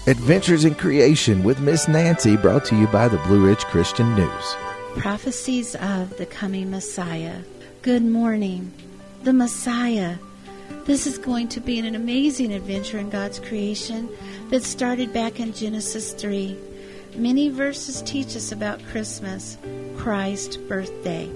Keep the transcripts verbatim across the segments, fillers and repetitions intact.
Adventures in Creation with Miss Nancy, brought to you by the Blue Ridge Christian News. Prophecies of the coming Messiah. Good morning. The Messiah. This is going to be an amazing adventure in God's creation that started back in Genesis three. Many verses teach us about Christmas, Christ's birthday.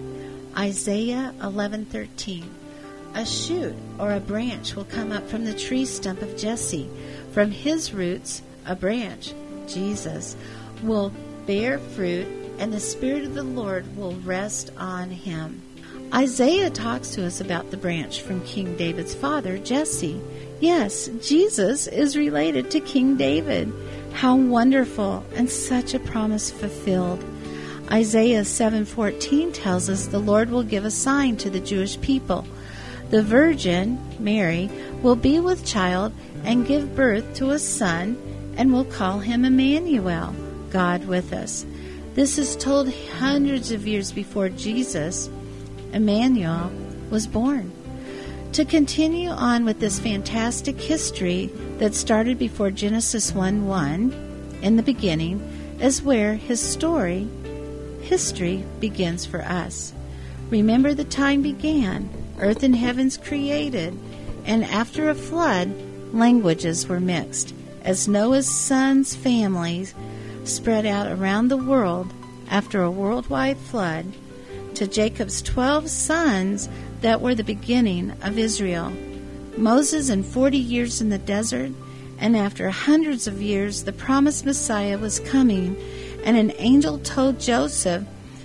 Isaiah eleven thirteen. A shoot or a branch will come up from the tree stump of Jesse. From his roots, a branch, Jesus, will bear fruit, and the Spirit of the Lord will rest on him. Isaiah talks to us about the branch from King David's father, Jesse. Yes, Jesus is related to King David. How wonderful, and such a promise fulfilled. Isaiah seven fourteen tells us the Lord will give a sign to the Jewish people. The Virgin, Mary, will be with child and give birth to a son, and will call him Emmanuel, God with us. This is told hundreds of years before Jesus, Emmanuel, was born. To continue on with this fantastic history that started before Genesis one one, in the beginning, is where his story, history, begins for us. Remember, the time began, earth and heavens created, and after a flood, languages were mixed. As Noah's sons' families spread out around the world after a worldwide flood, to Jacob's twelve sons that were the beginning of Israel. Moses in forty years in the desert, and after hundreds of years the promised Messiah was coming, and an angel told Joseph,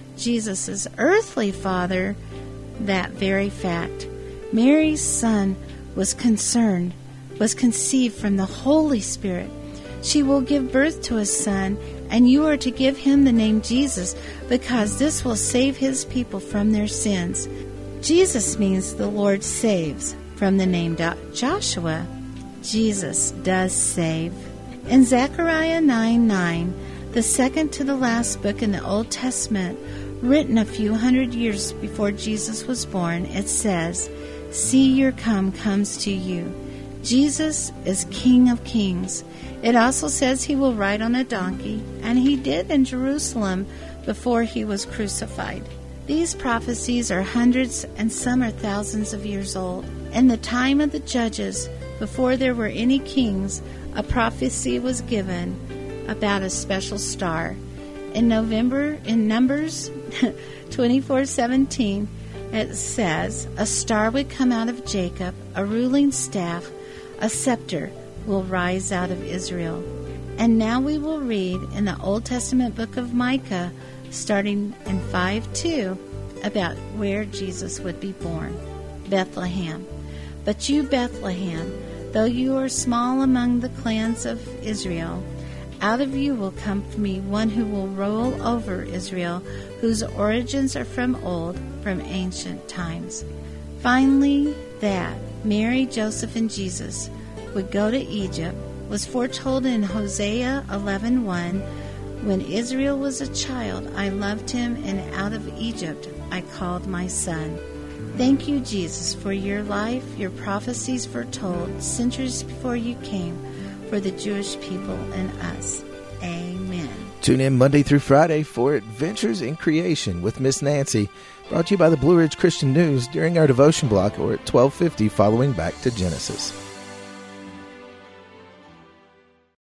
Jesus' earthly father, that very fact. Mary's son was concerned, was conceived from the Holy Spirit. She will give birth to a son, and you are to give him the name Jesus, because this will save his people from their sins. Jesus means the Lord saves. From the name Joshua, Jesus does save. In Zechariah nine nine, the second to the last book in the Old Testament, written a few hundred years before Jesus was born, it says, "See, your come comes to you." Jesus is King of Kings. It also says he will ride on a donkey, and he did in Jerusalem before he was crucified. These prophecies are hundreds and some are thousands of years old. In the time of the judges, before there were any kings, a prophecy was given about a special star. In November, in Numbers twenty-four seventeen, it says, "A star would come out of Jacob, a ruling staff, a scepter will rise out of Israel." And now we will read in the Old Testament book of Micah, starting in five two, about where Jesus would be born. Bethlehem. "But you, Bethlehem, though you are small among the clans of Israel, out of you will come for me one who will rule over Israel, whose origins are from old, from ancient times." Finally, that Mary, Joseph, and Jesus would go to Egypt was foretold in Hosea eleven one. "When Israel was a child, I loved him, and out of Egypt I called my son." Thank you, Jesus, for your life, your prophecies foretold centuries before you came for the Jewish people and us. Amen. Tune in Monday through Friday for Adventures in Creation with Miss Nancy, brought to you by the Blue Ridge Christian News during our devotion block or at twelve fifty following Back to Genesis.